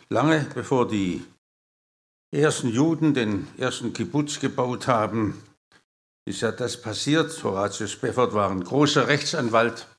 Lange bevor die ersten Juden den ersten Kibbutz gebaut haben, ist ja das passiert. Horatius Spafford war ein großer Rechtsanwalt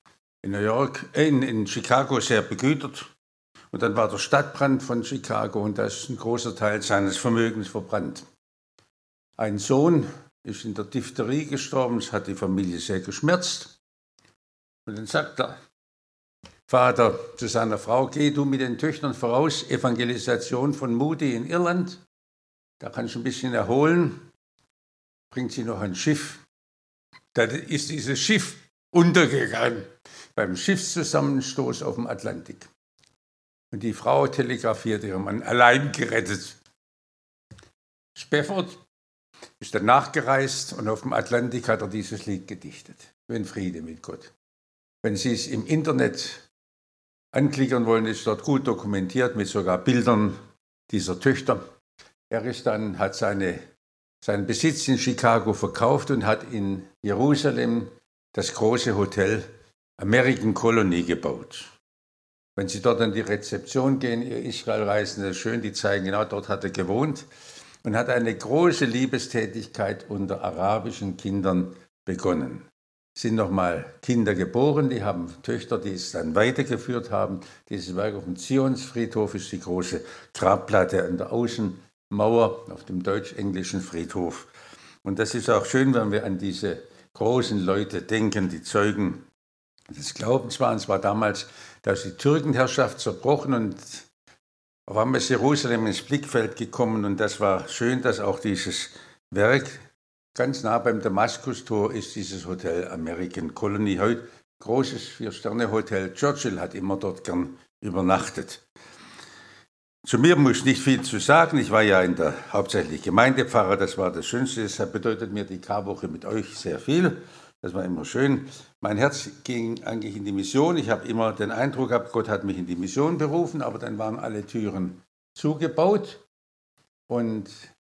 in Chicago sehr begütert. Und dann war der Stadtbrand von Chicago und da ist ein großer Teil seines Vermögens verbrannt. Ein Sohn ist in der Diphtherie gestorben, das hat die Familie sehr geschmerzt. Und dann sagt der Vater zu seiner Frau: Geh du mit den Töchtern voraus, Evangelisation von Moody in Irland, da kannst du ein bisschen erholen, bringt sie noch ein Schiff. Da ist dieses Schiff untergegangen beim Schiffszusammenstoß auf dem Atlantik. Und die Frau telegrafiert ihrem Mann: allein gerettet. Spafford ist dann nachgereist und auf dem Atlantik hat er dieses Lied gedichtet. Wenn Friede mit Gott. Wenn Sie es im Internet anklickern wollen, ist dort gut dokumentiert mit sogar Bildern dieser Töchter. Er ist dann, hat seinen Besitz in Chicago verkauft und hat in Jerusalem das große Hotel American Colony gebaut. Wenn Sie dort an die Rezeption gehen, ihr Israelreisende, schön, die zeigen, genau dort hat er gewohnt und hat eine große Liebestätigkeit unter arabischen Kindern begonnen. Es sind nochmal Kinder geboren, die haben Töchter, die es dann weitergeführt haben. Dieses Werk auf dem Zionsfriedhof ist die große Grabplatte an der Außenmauer auf dem deutsch-englischen Friedhof. Und das ist auch schön, wenn wir an diese großen Leute denken, die Zeugen des Glaubens waren. Es war damals, da ist die Türkenherrschaft zerbrochen und auf einmal ist Jerusalem ins Blickfeld gekommen und das war schön, dass auch dieses Werk, ganz nah beim Damaskustor ist dieses Hotel American Colony, heute großes 4-Sterne-Hotel. Churchill hat immer dort gern übernachtet. Zu mir muss ich nicht viel zu sagen, ich war ja hauptsächlich Gemeindepfarrer, das war das Schönste, deshalb bedeutet mir die Karwoche mit euch sehr viel. Das war immer schön. Mein Herz ging eigentlich in die Mission. Ich habe immer den Eindruck gehabt, Gott hat mich in die Mission berufen, aber dann waren alle Türen zugebaut. Und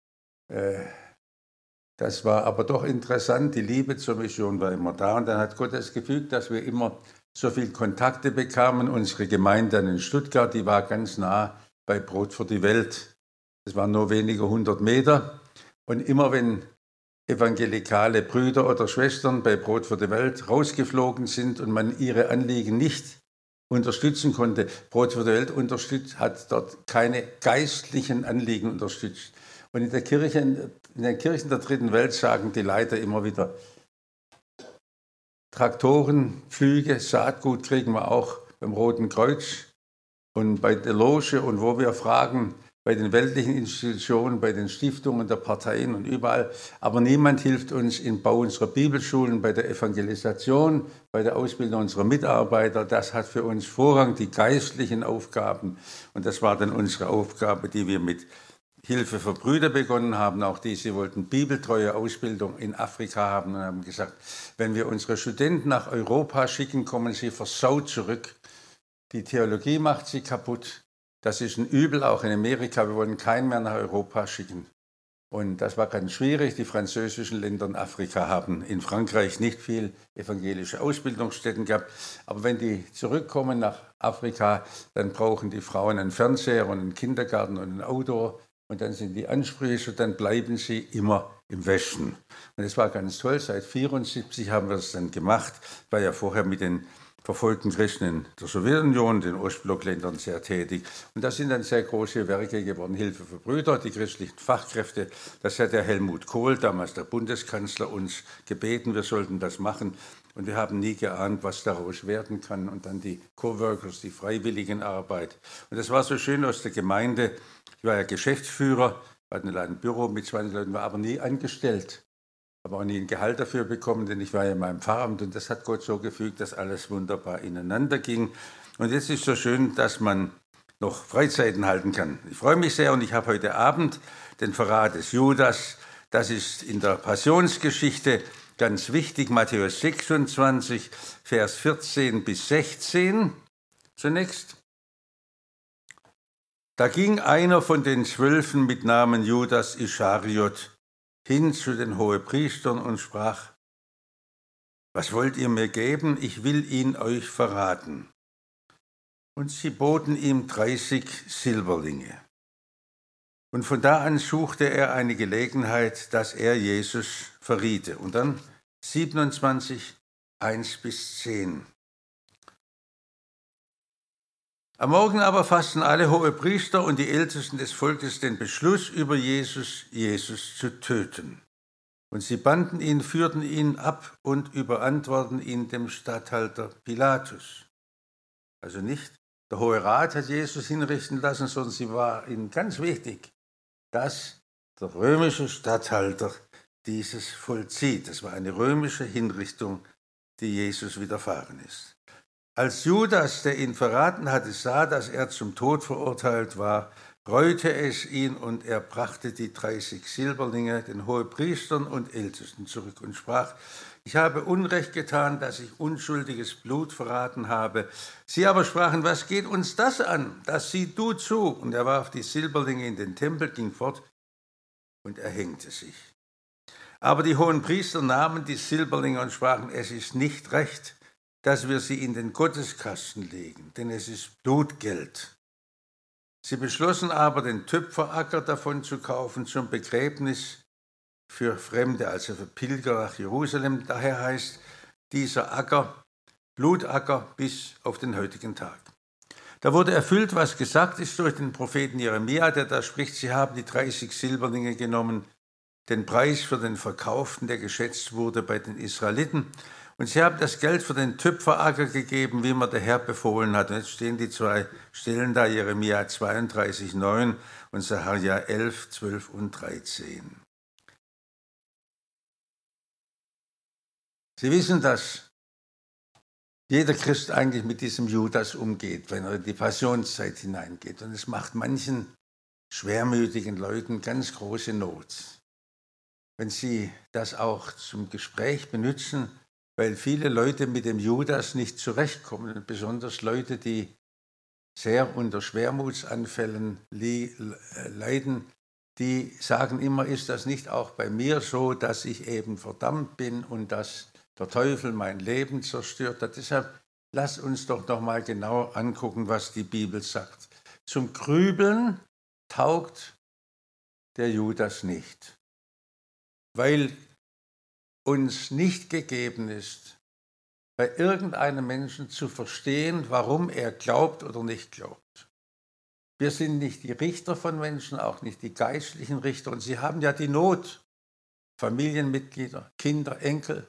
das war aber doch interessant. Die Liebe zur Mission war immer da. Und dann hat Gott es gefügt, dass wir immer so viele Kontakte bekamen. Unsere Gemeinde in Stuttgart, die war ganz nah bei Brot für die Welt. Das waren nur wenige 100 Meter. Und immer wenn evangelikale Brüder oder Schwestern bei Brot für die Welt rausgeflogen sind und man ihre Anliegen nicht unterstützen konnte. Brot für die Welt hat dort keine geistlichen Anliegen unterstützt. Und in den Kirchen der dritten Welt sagen die Leiter immer wieder: Traktoren, Flüge, Saatgut kriegen wir auch beim Roten Kreuz und bei der Loge und wo wir fragen, bei den weltlichen Institutionen, bei den Stiftungen der Parteien und überall. Aber niemand hilft uns im Bau unserer Bibelschulen, bei der Evangelisation, bei der Ausbildung unserer Mitarbeiter. Das hat für uns Vorrang, die geistlichen Aufgaben. Und das war dann unsere Aufgabe, die wir mit Hilfe für Brüder begonnen haben. Auch diese wollten bibeltreue Ausbildung in Afrika haben und haben gesagt, wenn wir unsere Studenten nach Europa schicken, kommen sie versaut zurück. Die Theologie macht sie kaputt. Das ist ein Übel, auch in Amerika. Wir wollen keinen mehr nach Europa schicken. Und das war ganz schwierig. Die französischen Länder in Afrika haben in Frankreich nicht viel evangelische Ausbildungsstätten gehabt. Aber wenn die zurückkommen nach Afrika, dann brauchen die Frauen einen Fernseher und einen Kindergarten und ein Auto. Und dann sind die Ansprüche, dann bleiben sie immer im Westen. Und das war ganz toll. Seit 1974 haben wir das dann gemacht. Ich war ja vorher mit den verfolgten Christen in der Sowjetunion, den Ostblockländern sehr tätig. Und das sind dann sehr große Werke geworden. Hilfe für Brüder, die christlichen Fachkräfte. Das hat der Helmut Kohl, damals der Bundeskanzler, uns gebeten, wir sollten das machen. Und wir haben nie geahnt, was daraus werden kann. Und dann die Coworkers, die Freiwilligenarbeit. Und das war so schön aus der Gemeinde. Ich war ja Geschäftsführer, hatten ein Büro mit 20 Leuten, war aber nie angestellt. Habe auch nie ein Gehalt dafür bekommen, denn ich war ja in meinem Pfarramt und das hat Gott so gefügt, dass alles wunderbar ineinander ging. Und jetzt ist so schön, dass man noch Freizeiten halten kann. Ich freue mich sehr und ich habe heute Abend den Verrat des Judas. Das ist in der Passionsgeschichte ganz wichtig, Matthäus 26, Vers 14 bis 16 zunächst. Da ging einer von den 12 mit Namen Judas Ischariot hin zu den Hohepriestern und sprach: Was wollt ihr mir geben? Ich will ihn euch verraten. und sie boten ihm 30 Silberlinge. Und von da an suchte er eine Gelegenheit, dass er Jesus verriete. Und dann 27, 1-10. Am Morgen aber fassten alle Hohepriester und die Ältesten des Volkes den Beschluss über Jesus zu töten. Und sie banden ihn, führten ihn ab und überantworteten ihn dem Statthalter Pilatus. Also nicht der Hohe Rat hat Jesus hinrichten lassen, sondern sie war ihnen ganz wichtig, dass der römische Statthalter dieses vollzieht. Das war eine römische Hinrichtung, die Jesus widerfahren ist. Als Judas, der ihn verraten hatte, sah, dass er zum Tod verurteilt war, reute es ihn und er brachte die 30 Silberlinge den Hohepriestern und Ältesten zurück und sprach: Ich habe Unrecht getan, dass ich unschuldiges Blut verraten habe. Sie aber sprachen: Was geht uns das an? Das sieh du zu. Und er warf die Silberlinge in den Tempel, ging fort und erhängte sich. Aber die Hohenpriester nahmen die Silberlinge und sprachen: Es ist nicht recht, dass wir sie in den Gotteskasten legen, denn es ist Blutgeld. Sie beschlossen aber, den Töpferacker davon zu kaufen zum Begräbnis für Fremde, also für Pilger nach Jerusalem. Daher heißt dieser Acker Blutacker bis auf den heutigen Tag. Da wurde erfüllt, was gesagt ist durch den Propheten Jeremia, der da spricht: Sie haben die 30 Silberlinge genommen, den Preis für den Verkauften, der geschätzt wurde bei den Israeliten. Und sie haben das Geld für den Töpferacker gegeben, wie mir der Herr befohlen hat. Und jetzt stehen die zwei Stellen da, Jeremia 32, 9 und Sacharja 11, 12 und 13. Sie wissen, dass jeder Christ eigentlich mit diesem Judas umgeht, wenn er in die Passionszeit hineingeht. Und es macht manchen schwermütigen Leuten ganz große Not, wenn sie das auch zum Gespräch benutzen, weil viele Leute mit dem Judas nicht zurechtkommen, besonders Leute, die sehr unter Schwermutsanfällen leiden, die sagen immer: Ist das nicht auch bei mir so, dass ich eben verdammt bin und dass der Teufel mein Leben zerstört hat? Deshalb lasst uns doch noch mal genau angucken, was die Bibel sagt. Zum Grübeln taugt der Judas nicht, weil uns nicht gegeben ist, bei irgendeinem Menschen zu verstehen, warum er glaubt oder nicht glaubt. Wir sind nicht die Richter von Menschen, auch nicht die geistlichen Richter. Und sie haben ja die Not. Familienmitglieder, Kinder, Enkel.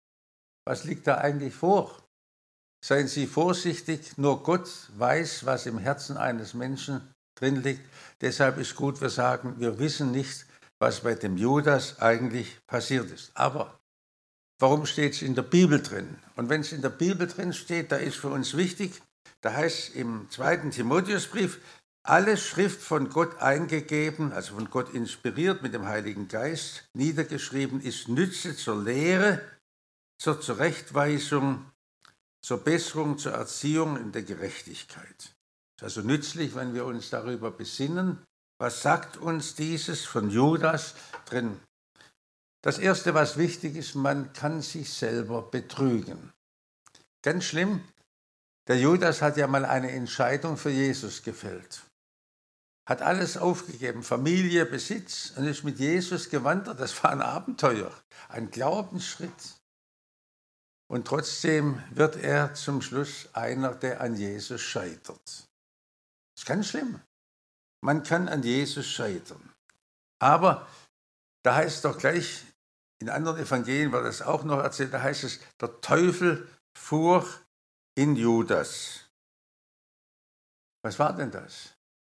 Was liegt da eigentlich vor? Seien Sie vorsichtig, nur Gott weiß, was im Herzen eines Menschen drin liegt. Deshalb ist gut, wir sagen, wir wissen nicht, was bei dem Judas eigentlich passiert ist. Aber warum steht es in der Bibel drin? Und wenn es in der Bibel drin steht, da ist für uns wichtig, da heißt es im 2. Timotheusbrief: Alle Schrift von Gott eingegeben, also von Gott inspiriert mit dem Heiligen Geist, niedergeschrieben, ist Nütze zur Lehre, zur Zurechtweisung, zur Besserung, zur Erziehung in der Gerechtigkeit. Es ist also nützlich, wenn wir uns darüber besinnen, was sagt uns dieses von Judas drin. Das Erste, was wichtig ist: Man kann sich selber betrügen. Ganz schlimm, der Judas hat ja mal eine Entscheidung für Jesus gefällt. Hat alles aufgegeben, Familie, Besitz, und ist mit Jesus gewandert. Das war ein Abenteuer, ein Glaubensschritt. Und trotzdem wird er zum Schluss einer, der an Jesus scheitert. Das ist ganz schlimm. Man kann an Jesus scheitern. Aber da heißt es doch gleich, in anderen Evangelien wird das auch noch erzählt, da heißt es: Der Teufel fuhr in Judas. Was war denn das?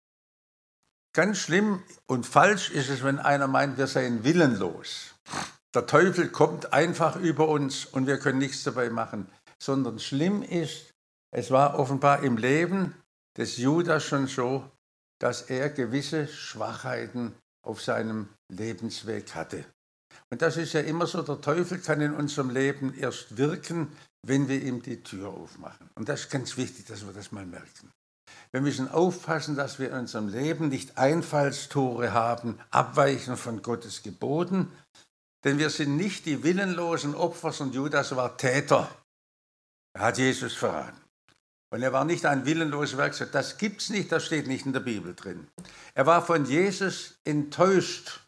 Ganz schlimm und falsch ist es, wenn einer meint, wir seien willenlos. Der Teufel kommt einfach über uns und wir können nichts dabei machen. Sondern schlimm ist, es war offenbar im Leben des Judas schon so, dass er gewisse Schwachheiten auf seinem Lebensweg hatte. Und das ist ja immer so, der Teufel kann in unserem Leben erst wirken, wenn wir ihm die Tür aufmachen. Und das ist ganz wichtig, dass wir das mal merken. Wir müssen aufpassen, dass wir in unserem Leben nicht Einfallstore haben, abweichen von Gottes Geboten, denn wir sind nicht die willenlosen Opfer, sondern Judas war Täter. Er hat Jesus verraten. Und er war nicht ein willenloses Werkzeug. Das gibt es nicht, das steht nicht in der Bibel drin. Er war von Jesus enttäuscht.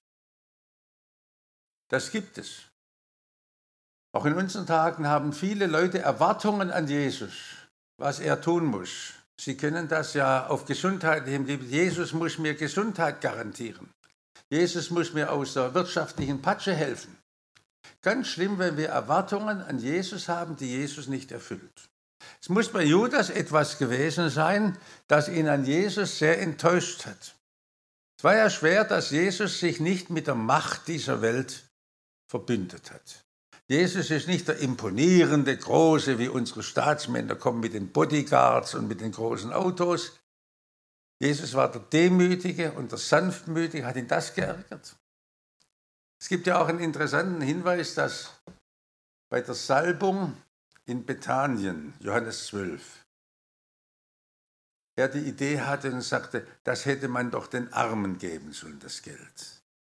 Das gibt es. Auch in unseren Tagen haben viele Leute Erwartungen an Jesus, was er tun muss. Sie kennen das ja auf gesundheitlichem Gebiet. Jesus muss mir Gesundheit garantieren. Jesus muss mir aus der wirtschaftlichen Patsche helfen. Ganz schlimm, wenn wir Erwartungen an Jesus haben, die Jesus nicht erfüllt. Es muss bei Judas etwas gewesen sein, das ihn an Jesus sehr enttäuscht hat. Es war ja schwer, dass Jesus sich nicht mit der Macht dieser Welt verbündet hat. Jesus ist nicht der imponierende, große, wie unsere Staatsmänner kommen mit den Bodyguards und mit den großen Autos. Jesus war der Demütige und der Sanftmütige, hat ihn das geärgert. Es gibt ja auch einen interessanten Hinweis, dass bei der Salbung in Bethanien, Johannes 12, er die Idee hatte und sagte, das hätte man doch den Armen geben sollen, das Geld.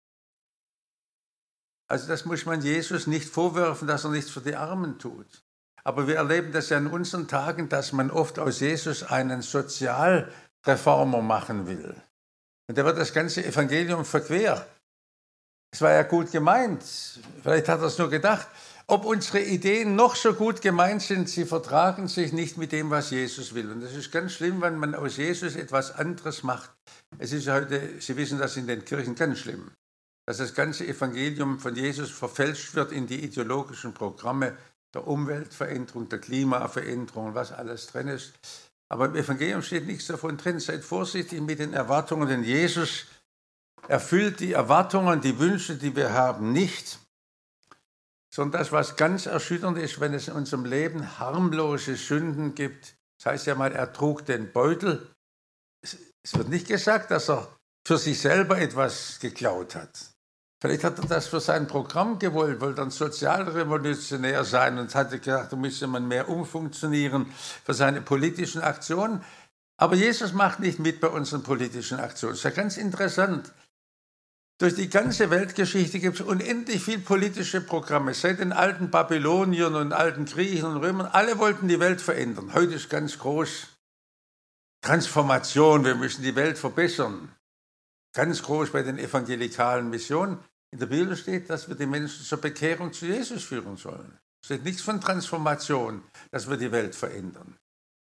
Also das muss man Jesus nicht vorwerfen, dass er nichts für die Armen tut. Aber wir erleben das ja in unseren Tagen, dass man oft aus Jesus einen Sozialreformer machen will. Und da wird das ganze Evangelium verquer. Es war ja gut gemeint, vielleicht hat er es nur gedacht. Ob unsere Ideen noch so gut gemeint sind, sie vertragen sich nicht mit dem, was Jesus will. Und das ist ganz schlimm, wenn man aus Jesus etwas anderes macht. Es ist heute, Sie wissen das in den Kirchen, ganz schlimm, dass das ganze Evangelium von Jesus verfälscht wird in die ideologischen Programme der Umweltveränderung, der Klimaveränderung, was alles drin ist. Aber im Evangelium steht nichts davon drin. Seid vorsichtig mit den Erwartungen, denn Jesus erfüllt die Erwartungen, die Wünsche, die wir haben, nicht. Sondern das, was ganz erschütternd ist, wenn es in unserem Leben harmlose Sünden gibt. Das heißt ja mal, er trug den Beutel. Es wird nicht gesagt, dass er für sich selber etwas geklaut hat. Vielleicht hat er das für sein Programm gewollt, wollte ein Sozialrevolutionär sein und hatte gedacht, da müsste man mehr umfunktionieren für seine politischen Aktionen. Aber Jesus macht nicht mit bei unseren politischen Aktionen. Das ist ja ganz interessant. Durch die ganze Weltgeschichte gibt es unendlich viele politische Programme. Seit den alten Babyloniern und alten Griechen und Römern, alle wollten die Welt verändern. Heute ist ganz groß Transformation, wir müssen die Welt verbessern. Ganz groß bei den evangelikalen Missionen. In der Bibel steht, dass wir die Menschen zur Bekehrung zu Jesus führen sollen. Es steht nichts von Transformation, dass wir die Welt verändern.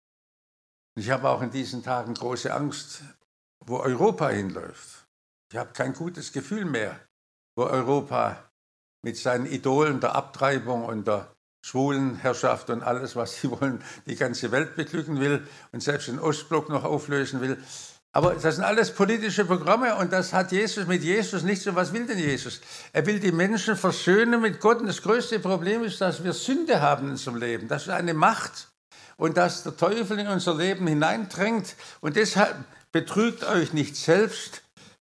Ich habe auch in diesen Tagen große Angst, wo Europa hinläuft. Ich habe kein gutes Gefühl mehr, wo Europa mit seinen Idolen der Abtreibung und der Schwulenherrschaft und alles, was sie wollen, die ganze Welt beglücken will und selbst den Ostblock noch auflösen will. Aber das sind alles politische Programme und das hat Jesus mit Jesus nicht so. Was will denn Jesus? Er will die Menschen versöhnen mit Gott und das größte Problem ist, dass wir Sünde haben in unserem Leben. Das ist eine Macht und dass der Teufel in unser Leben hineindrängt und deshalb betrügt euch nicht selbst,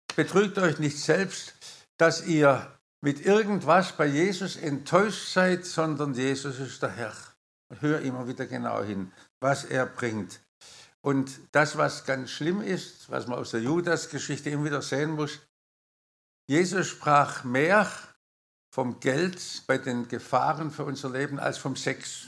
dass ihr mit irgendwas bei Jesus enttäuscht seid, sondern Jesus ist der Herr. Hör immer wieder genau hin, was er bringt. Und das, was ganz schlimm ist, was man aus der Judas-Geschichte immer wieder sehen muss, Jesus sprach mehr vom Geld bei den Gefahren für unser Leben als vom Sex.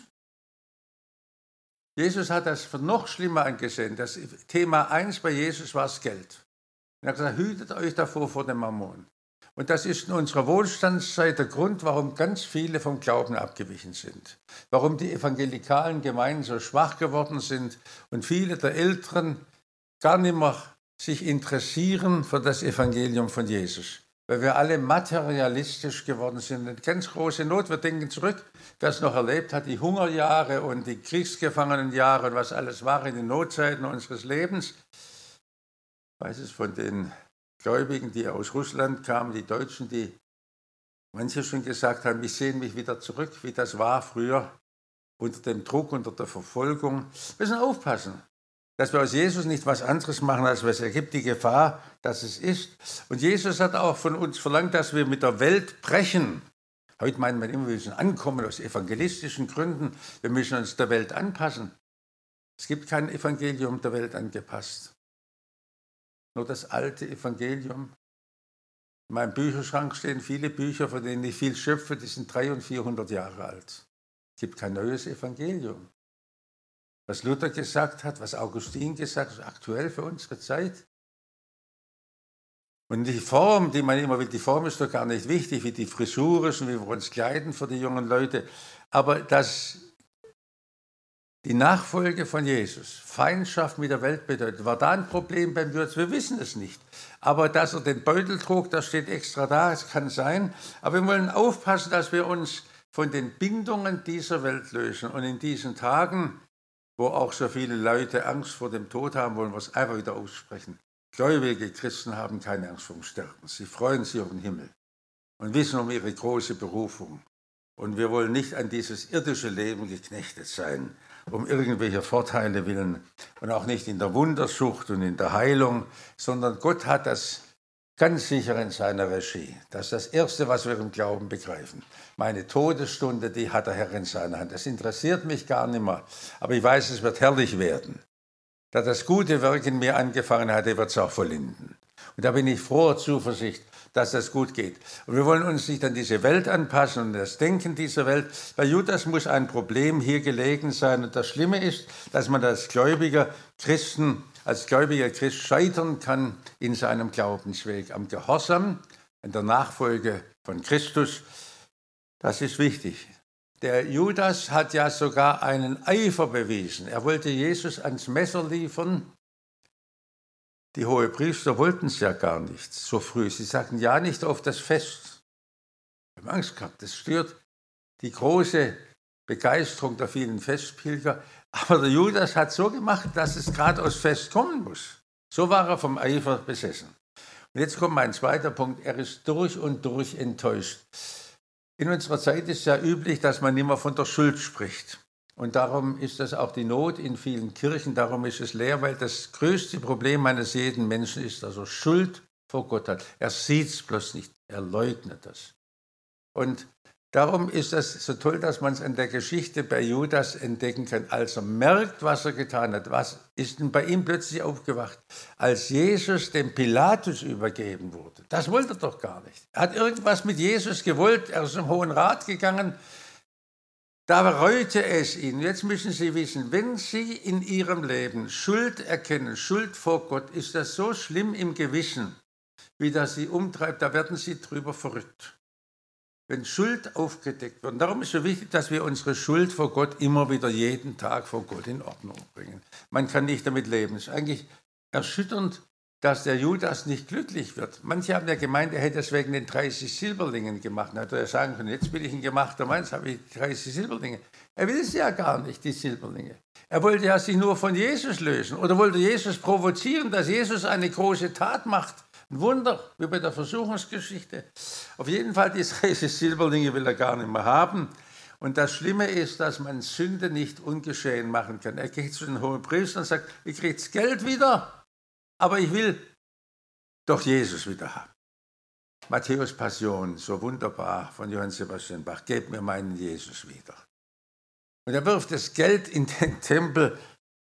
Jesus hat das für noch schlimmer angesehen. Das Thema 1 bei Jesus war das Geld. Er hat gesagt, hütet euch davor vor dem Mammon. Und das ist in unserer Wohlstandszeit der Grund, warum ganz viele vom Glauben abgewichen sind. Warum die evangelikalen Gemeinden so schwach geworden sind und viele der Älteren gar nicht mehr sich interessieren für das Evangelium von Jesus. Weil wir alle materialistisch geworden sind. Eine ganz große Not. Wir denken zurück, wer es noch erlebt hat, die Hungerjahre und die Kriegsgefangenenjahre und was alles war in den Notzeiten unseres Lebens. Ich weiß es von den Gläubigen, die aus Russland kamen, die Deutschen, die manche schon gesagt haben, ich sehe mich wieder zurück, wie das war früher, unter dem Druck, unter der Verfolgung. Wir müssen aufpassen, dass wir aus Jesus nicht was anderes machen, als was er gibt, die Gefahr, dass es ist. Und Jesus hat auch von uns verlangt, dass wir mit der Welt brechen. Heute meint man immer, wir müssen ankommen aus evangelistischen Gründen, wir müssen uns der Welt anpassen. Es gibt kein Evangelium der Welt angepasst. Nur das alte Evangelium. In meinem Bücherschrank stehen viele Bücher, von denen ich viel schöpfe, die sind 300 und 400 Jahre alt. Es gibt kein neues Evangelium. was Luther gesagt hat, was Augustin gesagt hat, ist aktuell für unsere Zeit. Und die Form, die man immer will, die Form ist doch gar nicht wichtig, wie die Frisur ist und wie wir uns kleiden für die jungen Leute. Aber dass die Nachfolge von Jesus Feindschaft mit der Welt bedeutet, war da ein Problem beim Judas? Wir wissen es nicht. Aber dass er den Beutel trug, das steht extra da, es kann sein. Aber wir wollen aufpassen, dass wir uns von den Bindungen dieser Welt lösen. Und in diesen Tagen, wo auch so viele Leute Angst vor dem Tod haben, wollen wir es einfach wieder aussprechen. Gläubige Christen haben keine Angst vor dem Sterben. Sie freuen sich auf den Himmel und wissen um ihre große Berufung. Und wir wollen nicht an dieses irdische Leben geknechtet sein, um irgendwelche Vorteile willen und auch nicht in der Wundersucht und in der Heilung, sondern Gott hat das ganz sicher in seiner Regie. Das ist das Erste, was wir im Glauben begreifen. Meine Todesstunde, die hat der Herr in seiner Hand. Das interessiert mich gar nicht mehr, aber ich weiß, es wird herrlich werden. Da das gute Werk in mir angefangen hat, wird es auch vollinden. Und da bin ich froher Zuversicht, dass das gut geht. Und wir wollen uns nicht an diese Welt anpassen und das Denken dieser Welt. Bei Judas muss ein Problem hier gelegen sein. Und das Schlimme ist, dass man als gläubiger Christ scheitern kann in seinem Glaubensweg. Am Gehorsam, an der Nachfolge von Christus. Das ist wichtig. Der Judas hat ja sogar einen Eifer bewiesen. Er wollte Jesus ans Messer liefern. Die Hohepriester wollten es ja gar nicht so früh. Sie sagten ja nicht auf das Fest. Wir haben Angst gehabt, das stört die große Begeisterung der vielen Festpilger. Aber der Judas hat so gemacht, dass es gerade aus Fest kommen muss. So war er vom Eifer besessen. Und jetzt kommt mein zweiter Punkt. Er ist durch und durch enttäuscht. In unserer Zeit ist es ja üblich, dass man immer von der Schuld spricht. Und darum ist das auch die Not in vielen Kirchen, darum ist es leer, weil das größte Problem eines jeden Menschen ist, dass er Schuld vor Gott hat. Er sieht es bloß nicht, er leugnet das. Und darum ist es so toll, dass man es an der Geschichte bei Judas entdecken kann. Als er merkt, was er getan hat, was ist denn bei ihm plötzlich aufgewacht? Als Jesus dem Pilatus übergeben wurde. Das wollte er doch gar nicht. Er hat irgendwas mit Jesus gewollt, er ist im Hohen Rat gegangen. Da reute es ihn. Jetzt müssen Sie wissen, wenn Sie in Ihrem Leben Schuld erkennen, Schuld vor Gott, ist das so schlimm im Gewissen, wie das Sie umtreibt, da werden Sie drüber verrückt. Wenn Schuld aufgedeckt wird. Und darum ist es so wichtig, dass wir unsere Schuld vor Gott immer wieder jeden Tag vor Gott in Ordnung bringen. Man kann nicht damit leben. Es ist eigentlich erschütternd, dass der Judas nicht glücklich wird. Manche haben ja gemeint, er hätte es wegen den 30 Silberlingen gemacht. Dann hätte er sagen können, jetzt bin ich ein gemachter Mann, jetzt habe ich 30 Silberlinge. Er will es ja gar nicht, die Silberlinge. Er wollte ja sich nur von Jesus lösen oder wollte Jesus provozieren, dass Jesus eine große Tat macht. Ein Wunder, wie bei der Versuchungsgeschichte. Auf jeden Fall, die 30 Silberlinge will er gar nicht mehr haben. Und das Schlimme ist, dass man Sünde nicht ungeschehen machen kann. Er geht zu den Hohenpriestern und sagt, ihr kriegt das Geld wieder. Aber ich will doch Jesus wieder haben. Matthäus Passion, so wunderbar von Johann Sebastian Bach, gebt mir meinen Jesus wieder. Und er wirft das Geld in den Tempel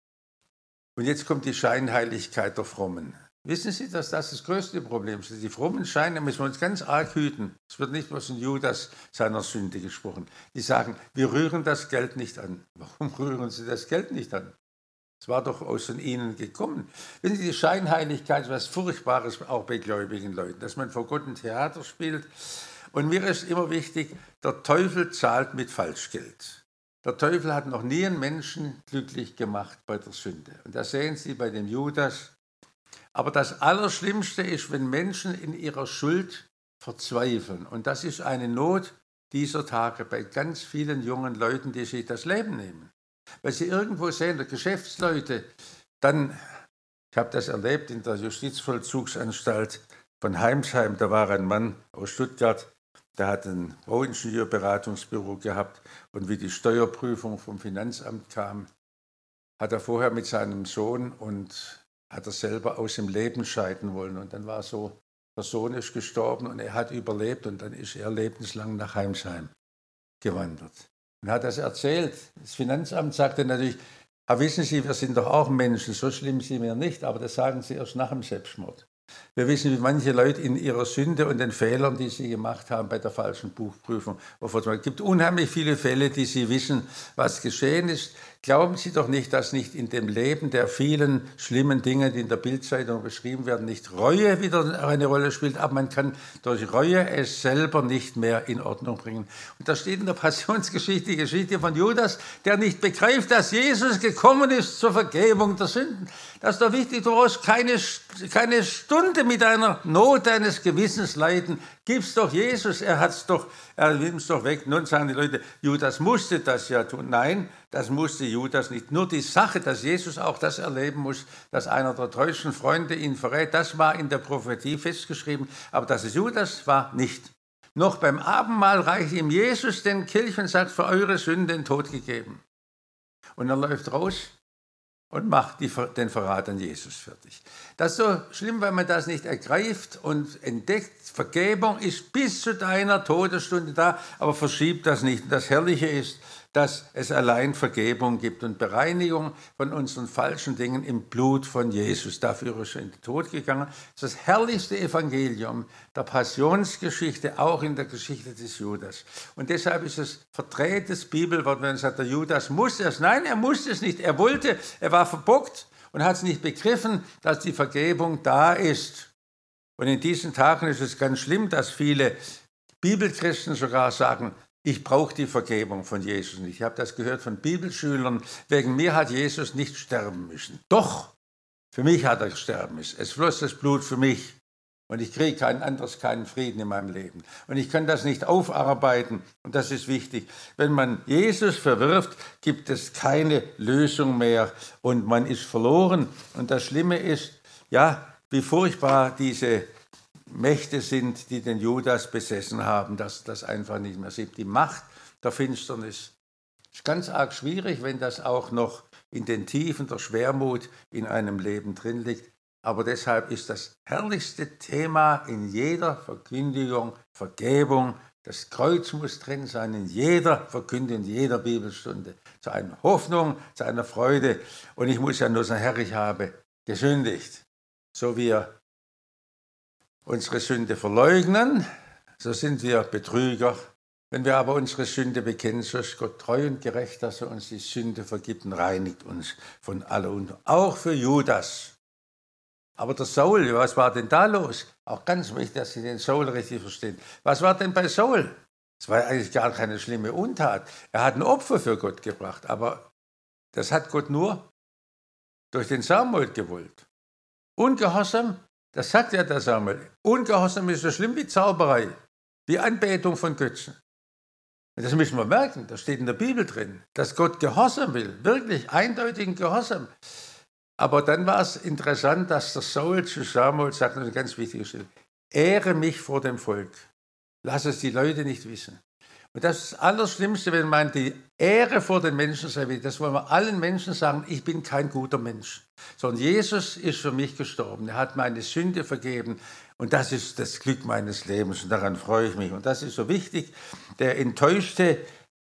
und jetzt kommt die Scheinheiligkeit der Frommen. Wissen Sie, dass das größte Problem ist? Die frommen Scheine müssen wir uns ganz arg hüten. Es wird nicht bloß in Judas seiner Sünde gesprochen. Die sagen, wir rühren das Geld nicht an. Warum rühren Sie das Geld nicht an? Es war doch aus von ihnen gekommen. Wissen Sie, die Scheinheiligkeit ist was Furchtbares, auch bei gläubigen Leuten, dass man vor Gott ein Theater spielt. Und mir ist immer wichtig, der Teufel zahlt mit Falschgeld. Der Teufel hat noch nie einen Menschen glücklich gemacht bei der Sünde. Und das sehen Sie bei dem Judas. Aber das Allerschlimmste ist, wenn Menschen in ihrer Schuld verzweifeln. Und das ist eine Not dieser Tage bei ganz vielen jungen Leuten, die sich das Leben nehmen. Weil sie irgendwo sehen, der Geschäftsleute, dann, ich habe das erlebt in der Justizvollzugsanstalt von Heimsheim, da war ein Mann aus Stuttgart, der hat ein Bauingenieurberatungsbüro gehabt und wie die Steuerprüfung vom Finanzamt kam, hat er vorher mit seinem Sohn und hat er selber aus dem Leben scheiden wollen. Und dann war so, der Sohn ist gestorben und er hat überlebt und dann ist er lebenslang nach Heimsheim gewandert. Und hat das erzählt. Das Finanzamt sagte natürlich, wissen Sie, wir sind doch auch Menschen, so schlimm sind wir nicht, aber das sagen Sie erst nach dem Selbstmord. Wir wissen, wie manche Leute in ihrer Sünde und den Fehlern, die sie gemacht haben bei der falschen Buchprüfung. Es gibt unheimlich viele Fälle, die sie wissen, was geschehen ist. Glauben Sie doch nicht, dass nicht in dem Leben der vielen schlimmen Dinge, die in der Bildzeitung beschrieben werden, nicht Reue wieder eine Rolle spielt, aber man kann durch Reue es selber nicht mehr in Ordnung bringen. Und da steht in der Passionsgeschichte die Geschichte von Judas, der nicht begreift, dass Jesus gekommen ist zur Vergebung der Sünden. Das ist doch wichtig, du brauchst keine Stunde mit einer Not deines Gewissens leiden. Gib's doch Jesus, er nimmt es doch weg. Nun sagen die Leute, Judas musste das ja tun. Nein, das musste Judas nicht. Nur die Sache, dass Jesus auch das erleben muss, dass einer der treuesten Freunde ihn verrät, das war in der Prophetie festgeschrieben, aber dass es Judas war, nicht. Noch beim Abendmahl reicht ihm Jesus den Kelch und sagt, für eure Sünden den Tod gegeben. Und er läuft raus und macht den Verrat an Jesus fertig. Das ist so schlimm, weil man das nicht ergreift und entdeckt. Vergebung ist bis zu deiner Todesstunde da, aber verschiebt das nicht. Und das Herrliche ist, dass es allein Vergebung gibt und Bereinigung von unseren falschen Dingen im Blut von Jesus. Dafür ist er in den Tod gegangen. Das ist das herrlichste Evangelium der Passionsgeschichte, auch in der Geschichte des Judas. Und deshalb ist es verdrehtes Bibelwort, wenn man sagt, der Judas muss es. Nein, er musste es nicht. Er wollte, er war verbockt und hat es nicht begriffen, dass die Vergebung da ist. Und in diesen Tagen ist es ganz schlimm, dass viele Bibelchristen sogar sagen, ich brauche die Vergebung von Jesus nicht. Ich habe das gehört von Bibelschülern. Wegen mir hat Jesus nicht sterben müssen. Doch, für mich hat er sterben müssen. Es floss das Blut für mich. Und ich kriege keinen Frieden in meinem Leben. Und ich kann das nicht aufarbeiten. Und das ist wichtig. Wenn man Jesus verwirft, gibt es keine Lösung mehr. Und man ist verloren. Und das Schlimme ist, ja, wie furchtbar diese Mächte sind, die den Judas besessen haben, dass das einfach nicht mehr sieht. Die Macht der Finsternis ist ganz arg schwierig, wenn das auch noch in den Tiefen der Schwermut in einem Leben drin liegt. Aber deshalb ist das herrlichste Thema in jeder Verkündigung Vergebung. Das Kreuz muss drin sein in jeder Verkündigung, in jeder Bibelstunde. Zu einer Hoffnung, zu einer Freude. Und ich muss ja nur sagen, Herr, ich habe gesündigt. So wie er unsere Sünde verleugnen, so sind wir Betrüger. Wenn wir aber unsere Sünde bekennen, so ist Gott treu und gerecht, dass er uns die Sünde vergibt und reinigt uns von aller Unrecht. Auch für Judas. Aber der Saul, was war denn da los? Auch ganz wichtig, dass Sie den Saul richtig verstehen. Was war denn bei Saul? Es war eigentlich gar keine schlimme Untat. Er hat ein Opfer für Gott gebracht, aber das hat Gott nur durch den Samuel gewollt. Ungehorsam, das sagt ja der Samuel. Ungehorsam ist so schlimm wie Zauberei, wie Anbetung von Götzen. Und das müssen wir merken, das steht in der Bibel drin, dass Gott Gehorsam will, wirklich eindeutigen Gehorsam. Aber dann war es interessant, dass der Saul zu Samuel sagt, das ist eine ganz wichtige Stelle, ehre mich vor dem Volk, lass es die Leute nicht wissen. Und das ist das Allerschlimmste, wenn man die Ehre vor den Menschen sein will. Das wollen wir allen Menschen sagen, ich bin kein guter Mensch. Sondern Jesus ist für mich gestorben. Er hat meine Sünde vergeben. Und das ist das Glück meines Lebens. Und daran freue ich mich. Und das ist so wichtig. Der enttäuschte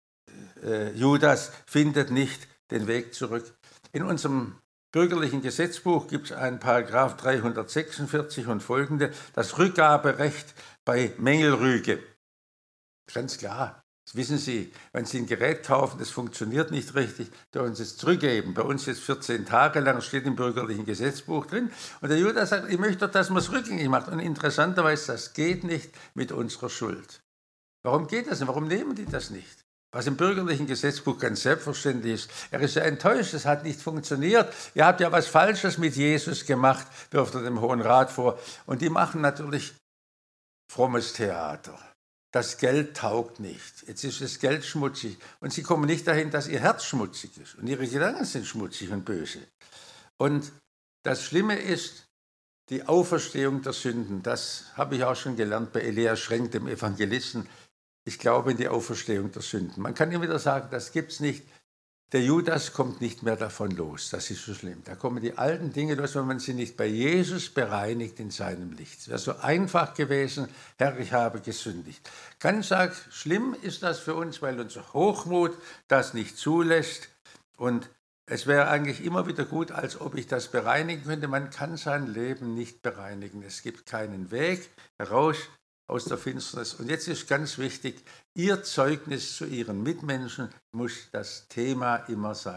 Judas findet nicht den Weg zurück. In unserem bürgerlichen Gesetzbuch gibt es einen Paragraph 346 und folgende, das Rückgaberecht bei Mängelrüge. Ganz klar, das wissen Sie, wenn Sie ein Gerät kaufen, das funktioniert nicht richtig, dürfen Sie es zurückgeben. Bei uns jetzt 14 Tage lang, steht im bürgerlichen Gesetzbuch drin. Und der Judas sagt, ich möchte doch, dass man es rückgängig macht. Und interessanterweise, das geht nicht mit unserer Schuld. Warum geht das nicht? Warum nehmen die das nicht? Was im bürgerlichen Gesetzbuch ganz selbstverständlich ist. Er ist ja enttäuscht, es hat nicht funktioniert. Ihr habt ja was Falsches mit Jesus gemacht, wirft er dem Hohen Rat vor. Und die machen natürlich frommes Theater. Das Geld taugt nicht. Jetzt ist das Geld schmutzig. Und sie kommen nicht dahin, dass ihr Herz schmutzig ist. Und ihre Gedanken sind schmutzig und böse. Und das Schlimme ist die Auferstehung der Sünden. Das habe ich auch schon gelernt bei Elias Schrenk, dem Evangelisten. Ich glaube in die Auferstehung der Sünden. Man kann immer wieder sagen, das gibt es nicht. Der Judas kommt nicht mehr davon los. Das ist so schlimm. Da kommen die alten Dinge los, wenn man sie nicht bei Jesus bereinigt in seinem Licht. Es wäre so einfach gewesen, Herr, ich habe gesündigt. Ganz arg schlimm ist das für uns, weil unser Hochmut das nicht zulässt. Und es wäre eigentlich immer wieder gut, als ob ich das bereinigen könnte. Man kann sein Leben nicht bereinigen. Es gibt keinen Weg heraus aus der Finsternis. Und jetzt ist ganz wichtig, Ihr Zeugnis zu Ihren Mitmenschen muss das Thema immer sein.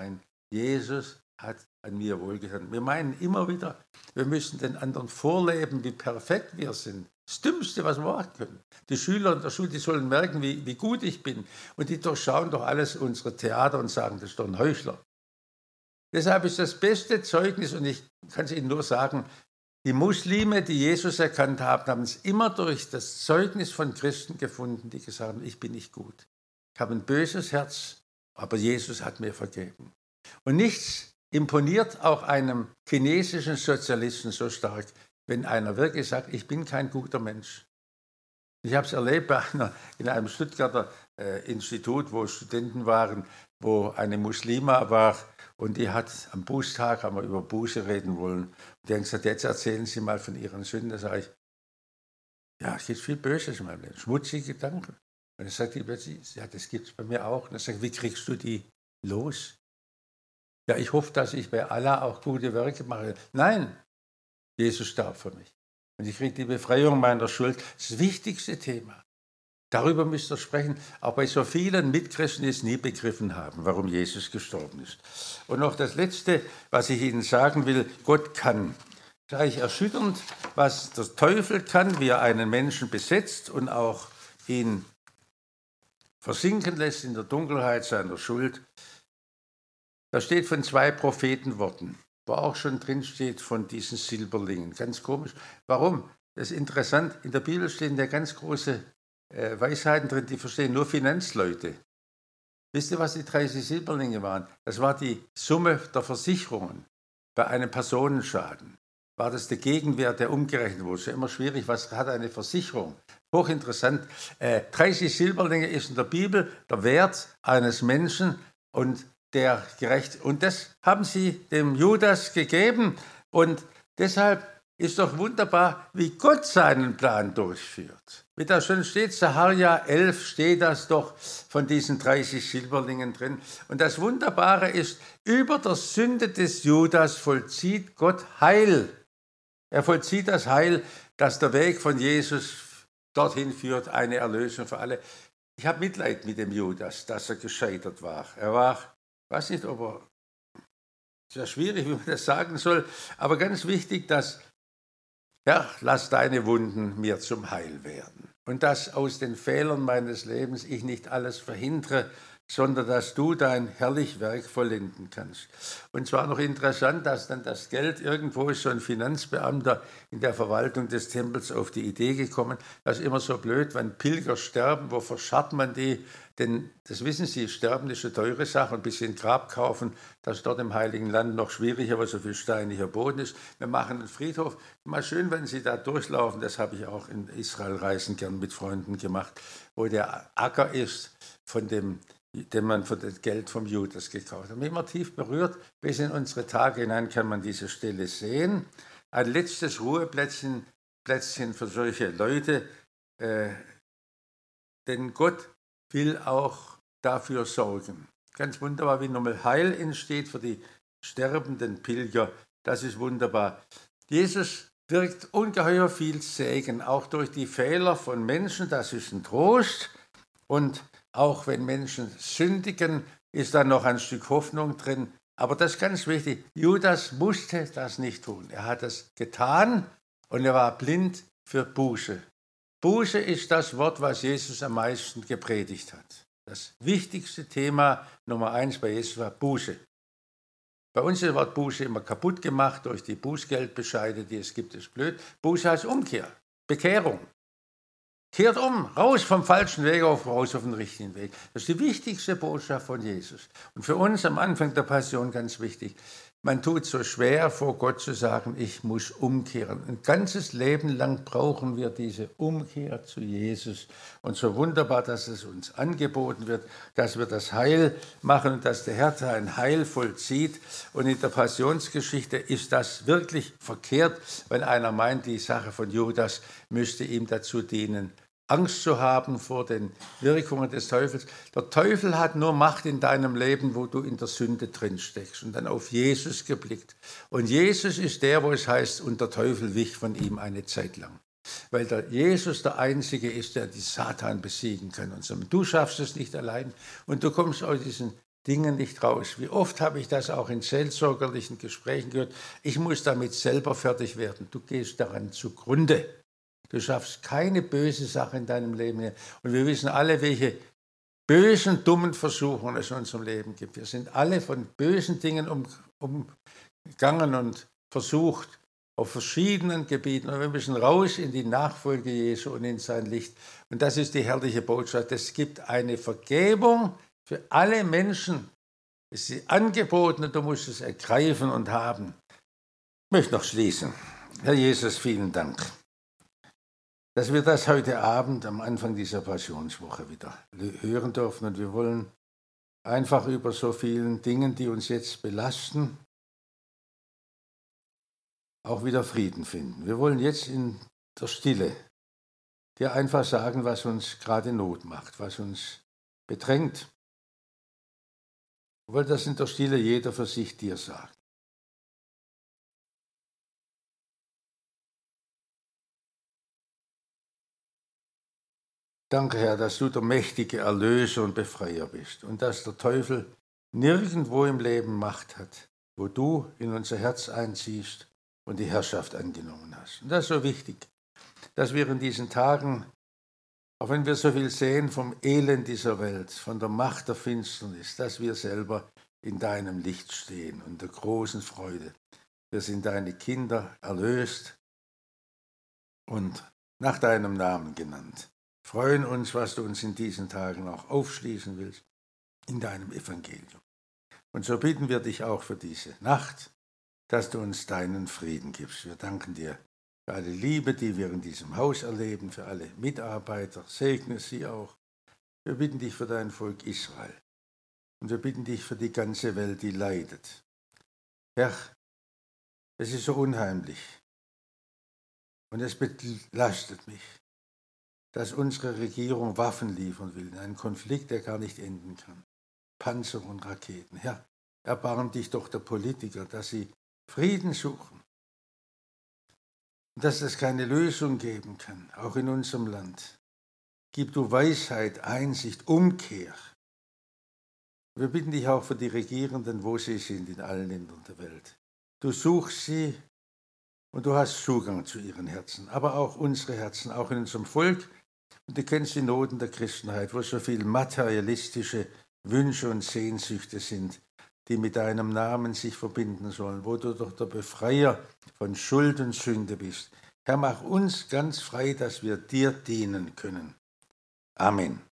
Jesus hat an mir wohlgetan. Wir meinen immer wieder, wir müssen den anderen vorleben, wie perfekt wir sind. Das Dümmste, was wir machen können. Die Schüler in der Schule, die sollen merken, wie gut ich bin. Und die durchschauen doch alles unsere Theater und sagen, das ist doch ein Heuchler. Deshalb ist das beste Zeugnis, und ich kann es Ihnen nur sagen, die Muslime, die Jesus erkannt haben, haben es immer durch das Zeugnis von Christen gefunden, die gesagt haben, ich bin nicht gut. Ich habe ein böses Herz, aber Jesus hat mir vergeben. Und nichts imponiert auch einem chinesischen Sozialisten so stark, wenn einer wirklich sagt, ich bin kein guter Mensch. Ich habe es erlebt in einem Stuttgarter Institut, wo Studenten waren, wo eine Muslima war und die hat am Bußtag, haben wir über Buße reden wollen. Und die haben gesagt, jetzt erzählen Sie mal von Ihren Sünden. Da sage ich, ja, es gibt viel Böses in meinem Leben, schmutzige Gedanken. Und dann sagt die plötzlich, ja, das gibt es bei mir auch. Und dann sage ich, wie kriegst du die los? Ja, ich hoffe, dass ich bei Allah auch gute Werke mache. Nein, Jesus starb für mich. Und ich kriege die Befreiung meiner Schuld. Das wichtigste Thema. Darüber müsst ihr sprechen, auch bei so vielen Mitchristen, die es nie begriffen haben, warum Jesus gestorben ist. Und noch das Letzte, was ich Ihnen sagen will, Gott kann. Das ist eigentlich erschütternd, was der Teufel kann, wie er einen Menschen besetzt und auch ihn versinken lässt in der Dunkelheit seiner Schuld. Da steht von 2 Prophetenworten, wo auch schon drin steht von diesen Silberlingen. Ganz komisch. Warum? Das ist interessant. In der Bibel stehen ja ganz große Weisheiten drin, die verstehen nur Finanzleute. Wisst ihr, was die 30 Silberlinge waren? Das war die Summe der Versicherungen bei einem Personenschaden. War das der Gegenwert, der umgerechnet wurde? Es ist ja immer schwierig, was hat eine Versicherung? Hochinteressant. 30 Silberlinge ist in der Bibel der Wert eines Menschen und der gerecht. Und das haben sie dem Judas gegeben. Und deshalb ist doch wunderbar, wie Gott seinen Plan durchführt. Wie da schon steht, Sacharja 11 steht das doch von diesen 30 Silberlingen drin. Und das Wunderbare ist, über der Sünde des Judas vollzieht Gott Heil. Er vollzieht das Heil, dass der Weg von Jesus dorthin führt, eine Erlösung für alle. Ich habe Mitleid mit dem Judas, dass er gescheitert war. Er war, ich weiß nicht, ob er, es ist ja schwierig, wie man das sagen soll, aber ganz wichtig, dass, ja, lass deine Wunden mir zum Heil werden. Und dass aus den Fehlern meines Lebens ich nicht alles verhindere, sondern dass du dein herrlich Werk vollenden kannst. Und zwar noch interessant, dass dann das Geld, irgendwo ist so ein Finanzbeamter in der Verwaltung des Tempels auf die Idee gekommen, das ist immer so blöd, wenn Pilger sterben, wo verscharrt man die? Denn das wissen Sie, Sterben ist eine teure Sache, ein bisschen Grab kaufen, das ist dort im Heiligen Land noch schwieriger, weil so viel steiniger Boden ist. Wir machen einen Friedhof, mal schön, wenn Sie da durchlaufen, das habe ich auch in Israelreisen gern mit Freunden gemacht, wo der Acker ist von dem, den man für das Geld vom Judas gekauft hat. Mich immer tief berührt, bis in unsere Tage hinein kann man diese Stelle sehen. Ein letztes Ruheplätzchen für solche Leute, denn Gott will auch dafür sorgen. Ganz wunderbar, wie nochmal Heil entsteht für die sterbenden Pilger, das ist wunderbar. Jesus wirkt ungeheuer viel Segen, auch durch die Fehler von Menschen, das ist ein Trost. Und auch wenn Menschen sündigen, ist da noch ein Stück Hoffnung drin. Aber das ist ganz wichtig, Judas musste das nicht tun. Er hat es getan und er war blind für Buße. Buße ist das Wort, was Jesus am meisten gepredigt hat. Das wichtigste Thema Nummer 1 bei Jesus war Buße. Bei uns ist das Wort Buße immer kaputt gemacht durch die Bußgeldbescheide, die es gibt, ist blöd. Buße heißt Umkehr, Bekehrung. Kehrt um, raus vom falschen Weg raus auf den richtigen Weg. Das ist die wichtigste Botschaft von Jesus. Und für uns am Anfang der Passion ganz wichtig, man tut so schwer, vor Gott zu sagen, ich muss umkehren. Ein ganzes Leben lang brauchen wir diese Umkehr zu Jesus. Und so wunderbar, dass es uns angeboten wird, dass wir das Heil machen und dass der Herr sein Heil vollzieht. Und in der Passionsgeschichte ist das wirklich verkehrt, wenn einer meint, die Sache von Judas müsste ihm dazu dienen, Angst zu haben vor den Wirkungen des Teufels. Der Teufel hat nur Macht in deinem Leben, wo du in der Sünde drin steckst und dann auf Jesus geblickt. Und Jesus ist der, wo es heißt, und der Teufel wich von ihm eine Zeit lang. Weil der Jesus der Einzige ist, der die Satan besiegen kann. Und so, du schaffst es nicht allein und du kommst aus diesen Dingen nicht raus. Wie oft habe ich das auch in seelsorgerlichen Gesprächen gehört? Ich muss damit selber fertig werden. Du gehst daran zugrunde. Du schaffst keine böse Sache in deinem Leben mehr. Und wir wissen alle, welche bösen, dummen Versuchungen es in unserem Leben gibt. Wir sind alle von bösen Dingen umgangen und versucht auf verschiedenen Gebieten. Und wir müssen raus in die Nachfolge Jesu und in sein Licht. Und das ist die herrliche Botschaft. Es gibt eine Vergebung für alle Menschen. Es ist angeboten und du musst es ergreifen und haben. Ich möchte noch schließen. Herr Jesus, vielen Dank, dass wir das heute Abend am Anfang dieser Passionswoche wieder hören dürfen. Und wir wollen einfach über so vielen Dingen, die uns jetzt belasten, auch wieder Frieden finden. Wir wollen jetzt in der Stille dir einfach sagen, was uns gerade Not macht, was uns bedrängt. Wir wollen das in der Stille jeder für sich dir sagen. Danke, Herr, dass du der mächtige Erlöser und Befreier bist und dass der Teufel nirgendwo im Leben Macht hat, wo du in unser Herz einziehst und die Herrschaft angenommen hast. Und das ist so wichtig, dass wir in diesen Tagen, auch wenn wir so viel sehen vom Elend dieser Welt, von der Macht der Finsternis, dass wir selber in deinem Licht stehen und der großen Freude. Wir sind deine Kinder, erlöst und nach deinem Namen genannt. Freuen uns, was du uns in diesen Tagen auch aufschließen willst in deinem Evangelium. Und so bitten wir dich auch für diese Nacht, dass du uns deinen Frieden gibst. Wir danken dir für alle Liebe, die wir in diesem Haus erleben, für alle Mitarbeiter. Segne sie auch. Wir bitten dich für dein Volk Israel. Und wir bitten dich für die ganze Welt, die leidet. Herr, es ist so unheimlich. Und es belastet mich, dass unsere Regierung Waffen liefern will in einen Konflikt, der gar nicht enden kann. Panzer und Raketen. Herr, erbarm dich doch der Politiker, dass sie Frieden suchen. Und dass es keine Lösung geben kann, auch in unserem Land. Gib du Weisheit, Einsicht, Umkehr. Wir bitten dich auch für die Regierenden, wo sie sind, in allen Ländern der Welt. Du suchst sie und du hast Zugang zu ihren Herzen, aber auch unsere Herzen, auch in unserem Volk. Und du kennst die Noten der Christenheit, wo so viel materialistische Wünsche und Sehnsüchte sind, die mit deinem Namen sich verbinden sollen, wo du doch der Befreier von Schuld und Sünde bist. Herr, mach uns ganz frei, dass wir dir dienen können. Amen.